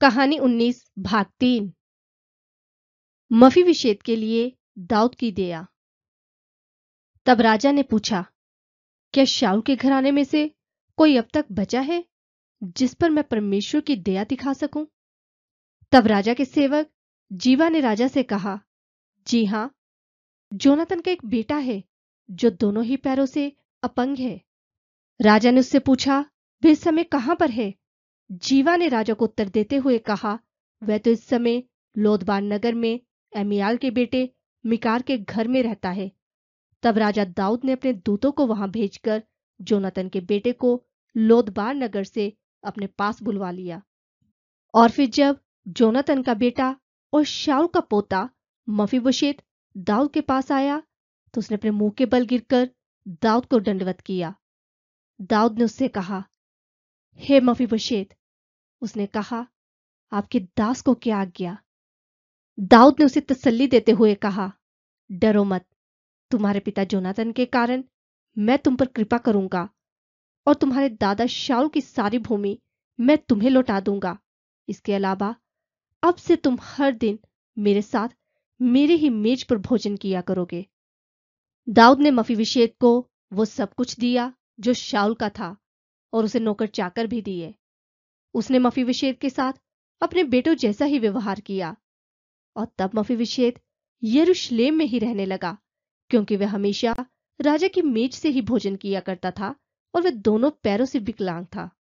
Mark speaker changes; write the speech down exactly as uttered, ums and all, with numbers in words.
Speaker 1: कहानी उन्नीस भाग तीन। मफीबोशेत के लिए दाऊद की दया। तब राजा ने पूछा, क्या शाऊल के घराने में से कोई अब तक बचा है जिस पर मैं परमेश्वर की दया दिखा सकूं? तब राजा के सेवक जीवा ने राजा से कहा, जी हां, जोनातन का एक बेटा है जो दोनों ही पैरों से अपंग है। राजा ने उससे पूछा, वह इस समय कहां पर है? जीवा ने राजा को उत्तर देते हुए कहा, वह तो इस समय लोदबार नगर में एमियाल के बेटे मिकार के घर में रहता है। तब राजा दाऊद ने अपने दूतों को वहां भेजकर जोनातन के बेटे को लोदबार नगर से अपने पास बुलवा लिया। और फिर जब जोनातन का बेटा और शाऊल का पोता मफीबोशेत दाऊद के पास आया तो उसने अपने मुंह के बल गिरकर दाऊद को दंडवत किया। दाऊद ने उससे कहा, हे मफीबोशेत। उसने कहा, आपके दास को क्या आज्ञा? दाऊद ने उसे तसल्ली देते हुए कहा, डरो मत, तुम्हारे पिता जोनातन के कारण मैं तुम पर कृपा करूंगा और तुम्हारे दादा शाऊल की सारी भूमि मैं तुम्हें लौटा दूंगा। इसके अलावा अब से तुम हर दिन मेरे साथ मेरे ही मेज पर भोजन किया करोगे। दाऊद ने मफीबोशेत को वो सब कुछ दिया जो शाऊल का था और उसे नौकर चाकर भी दिए। उसने मफीबोशेत के साथ अपने बेटों जैसा ही व्यवहार किया और तब मफीबोशेत यरूशलेम में ही रहने लगा, क्योंकि वह हमेशा राजा की मेज से ही भोजन किया करता था और वह दोनों पैरों से विकलांग था।